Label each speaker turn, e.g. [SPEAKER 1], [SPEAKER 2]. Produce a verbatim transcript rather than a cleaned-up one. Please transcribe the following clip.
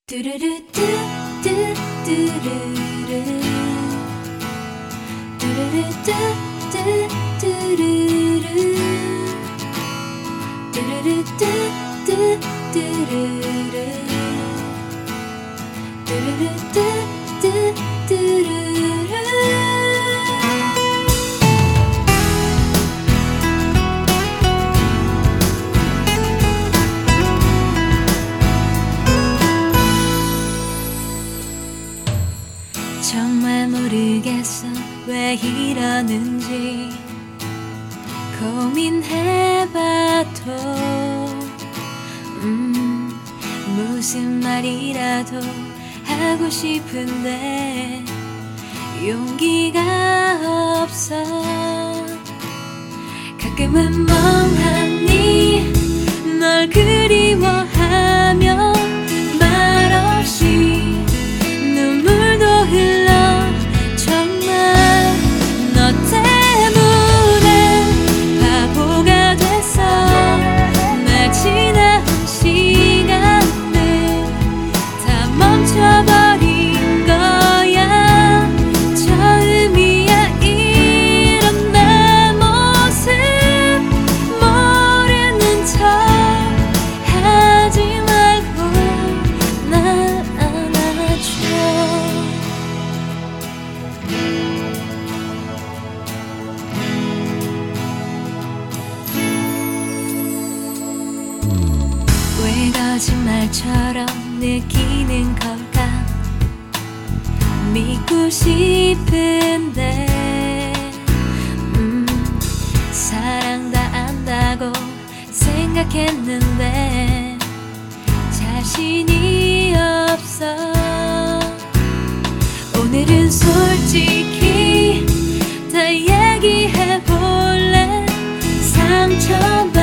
[SPEAKER 1] 뚜루루 뚜뚜 뚜루루 뚜루루 뚜뚜 뚜루루 뚜루루 뚜뚜 뚜루루 뚜루루 뚜뚜 뚜루루. 정말 모르겠어 왜 이러는지 고민해봐도 음, 무슨 말이라도 하고 싶은데 용기가 없어. 가끔은 멍하니 널 그리워하며 말없이 눈물도 흘러. 정말 너 때문에 바보가 됐어. 날 지나온 시간들 다 멈춰버린 거야. 처음이야 이런 내 모습 모르는 척 하지 말고 날 안아줘. 왜 거짓말처럼 느끼는 걸까? 믿고 싶은데 음, 사랑 다 안다고 생각했는데 자신이 없어. 오늘은 솔직히 다 얘기해볼래. 상처